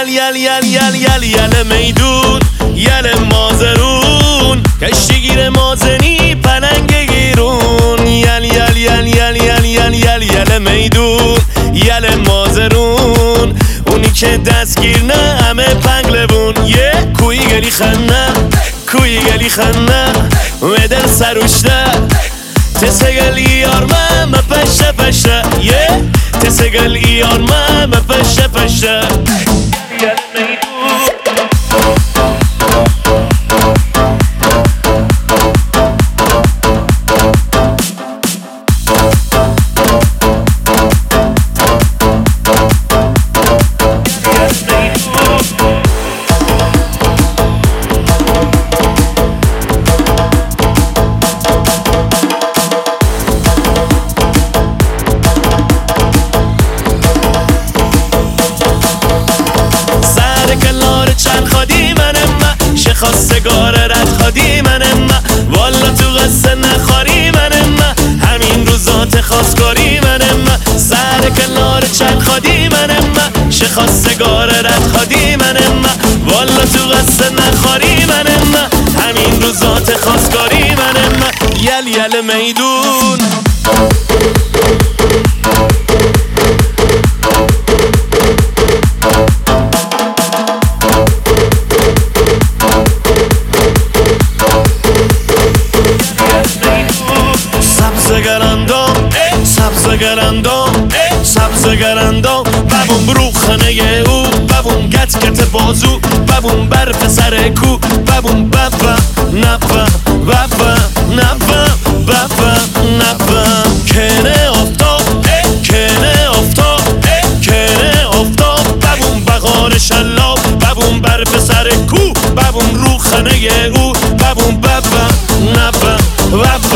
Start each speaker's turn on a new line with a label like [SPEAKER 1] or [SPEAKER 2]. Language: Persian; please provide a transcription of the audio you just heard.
[SPEAKER 1] یل میدون یل مازرون کشتیگیر مازنی پلنگ گیرون یل میدون یل مازرون اونی که دستگیر نه همه پنگلبون کوی گلی خنه ودر سروشته تسگل ایارمه پشه تسگل ایارمه پشه یل میدون خواستگار رد خادی منم والا تو قصه نخواری منم همین روزات خواستگاری منم سر کنار چند خادی منم خواستگار رد خادی منم والا تو قصه نخواری منم همین روزات خواستگاری منم یل میدون سبزگرندام ببون برو خانه او ببون گت بازو ببون برف سر کو ببون نفم کنه افتاب ببون بغار شلاب ببون برف سر کو ببون رو خانه او ببون نفم